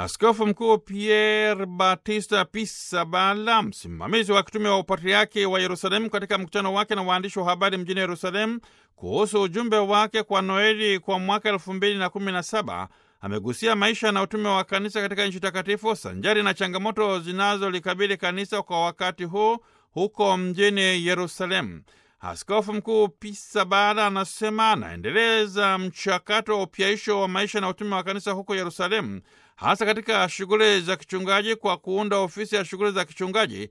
Askofu Mkuu Pierre Batista Pisabala, msimamizi wa kitume wa upatriaki wa Yerusalemu, katika mkutano wake na waandishi wa habari mjini Yerusalemu kuhusu ujumbe wake kwa Noeli kwa mwaka 2017, amegusia maisha na utume wa kanisa katika nchi takatifu sanjari na changamoto zinazolikabili kanisa kwa wakati huu huko mjini Yerusalemu. Askofu Mkuu Pisabala anasema anaendeleza mchakato wa upyaisho wa maisha na utume wa kanisa huko Yerusalemu, hasa katika shughuli za kichungaji kwa kuunda ofisi ya shughuli za kichungaji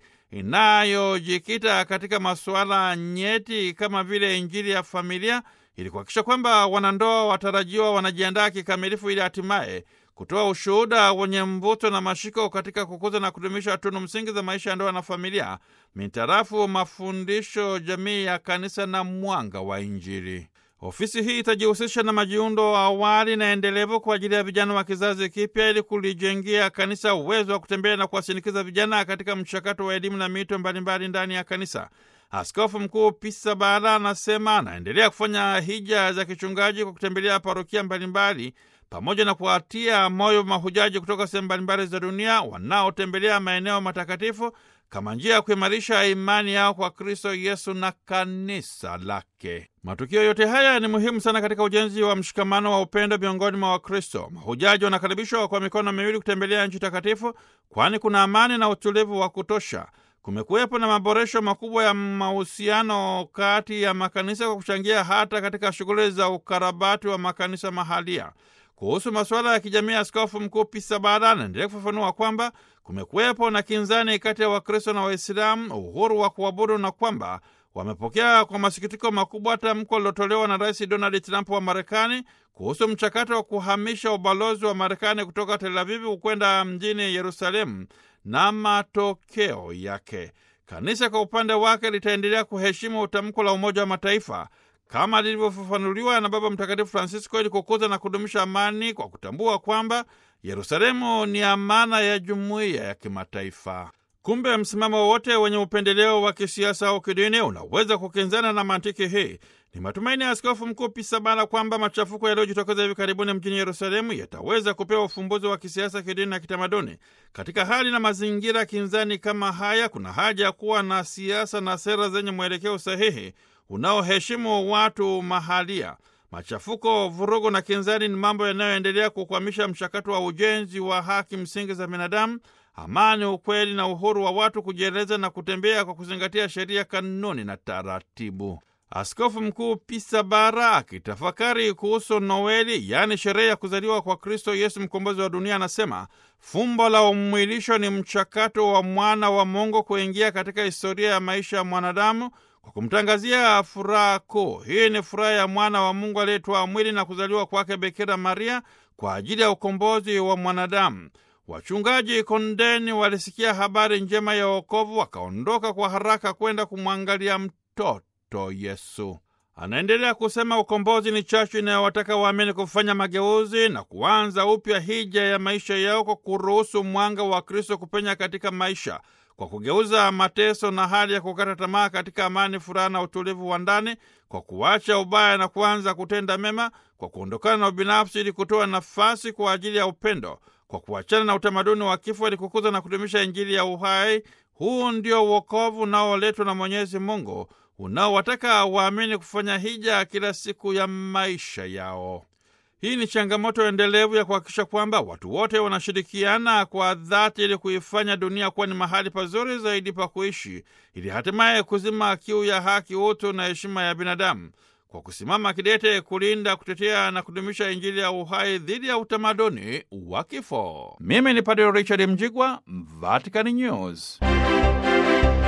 inayojikita katika masuala nyeti kama vile Injili ya familia, ili kuhakikisha kwamba wanandoa watarajiwa wanajiandaa kikamilifu ili hatimaye kutoa ushuhuda wenye mvuto na mashiko katika kukuza na kudumisha tunu msingi za maisha ya ndoa na familia mitarafu mafundisho jamii ya kanisa na mwanga wa Injili. Ofisi hii itajihusisha na majiundo awali na endelevu kwa ajili ya vijana wa kizazi kipya ili kulijengea kanisa uwezo wa kutembea na kuwasindikiza vijana katika mchakato wa elimu na miito mbalimbali ndani ya kanisa. Askofu Mkuu Pisabala anasema anaendelea kufanya hija za kichungaji kwa kutembelea parokia mbalimbali pamoja na kuwatia moyo mahujaji kutoka sehemu mbalimbali za dunia wanaotembelea maeneo matakatifu kama njia ya kuimarisha imani yao kwa Kristo Yesu na kanisa lake. Matukio yote haya ni muhimu sana katika ujenzi wa mshikamano wa upendo miongoni mwa Wakristo. Mahujaji wanakaribishwa kwa mikono miwili kutembelea nchi takatifu, kwani kuna amani na utulivu wa kutosha. Kumekuwepo na maboresho makubwa ya mahusiano kati ya makanisa kwa kuchangia hata katika shughuli za ukarabati wa makanisa mahalia. Kuhusu masuala ya kijamii, Askofu Mkuu Pisabala anaendelea kufafanua kwamba kumekuwepo na kinzani kati ya Wakristo na Waislamu, uhuru wa kuabudu, na kwamba wamepokea kwa masikitiko makubwa tamko lilotolewa na Rais Donald Trump wa Marekani kuhusu mchakato wa kuhamisha ubalozi wa Marekani kutoka Tel Aviv kwenda mjini Yerusalemu na matokeo yake. Kanisa kwa upande wake litaendelea kuheshimu tamko la Umoja wa Mataifa kama lilivyofafanuliwa na Baba Mtakatifu Francisco ili kukuza na kudumisha amani kwa kutambua kwamba Yerusalemu ni amana ya jumuiya ya kimataifa. Kumbe msimamo wote wenye upendeleo wa kisiasa au kidini unaweza kukinzana na mantiki hii. Ni matumaini ya Askofu Mkuu Pisabala kwamba machafuko yaliyojitokeza hivi karibuni mjini Yerusalemu yataweza kupewa ufumbuzi wa kisiasa, kidini na kitamaduni. Katika hali na mazingira kinzani kama haya, kuna haja ya kuwa na siasa na sera zenye mwelekeo sahihi unaoheshimu watu mahalia. Machafuko, vurugu na kinzani ni mambo yanayoendelea kukwamisha mchakato wa ujenzi wa haki msingi za binadamu, amani, ukweli na uhuru wa watu kujieleza na kutembea kwa kuzingatia sheria, kanuni na taratibu. Askofu Mkuu Pisabala akitafakari kuhusu Noeli, yaani sherehe ya kuzaliwa kwa Kristo Yesu mkombozi wa dunia, anasema fumbo la umwilisho ni mchakato wa mwana wa Mungu kuingia katika historia ya maisha ya mwanadamu kwa kumtangazia furaha kuu. Hii ni furaha ya mwana wa Mungu aliyetwaa mwili na kuzaliwa kwake Bikira Maria kwa ajili ya ukombozi wa mwanadamu. Wachungaji kondeni walisikia habari njema ya wokovu, wakaondoka kwa haraka kwenda kumwangalia mtoto Yesu. Anaendelea kusema ukombozi ni chachu inayowataka waamini kufanya mageuzi na kuanza upya hija ya maisha yao kwa kuruhusu mwanga wa Kristo kupenya katika maisha, kwa kugeuza mateso na hali ya kukata tamaa katika amani, furaha na utulivu wa ndani, kwa kuacha ubaya na kuanza kutenda mema, kwa kuondokana na ubinafsi ili kutoa nafasi kwa ajili ya upendo, kwa kuachana na utamaduni wa kifo ili kukuza na kudumisha Injili ya uhai. Huu ndio wokovu unaoletwa na Mwenyezi Mungu, unaowataka waamini kufanya hija kila siku ya maisha yao. Hii ni changamoto endelevu ya kuhakikisha kwamba watu wote wanashirikiana kwa dhati ili kuifanya dunia kuwa ni mahali pazuri zaidi pa kuishi, ili hatimaye kuzima kiu ya haki, utu na heshima ya binadamu, kwa kusimama kidete kulinda, kutetea na kudumisha Injili ya uhai dhidi ya utamaduni wa kifo. Mimi ni Padre Richard Mjigwa, Vatican News.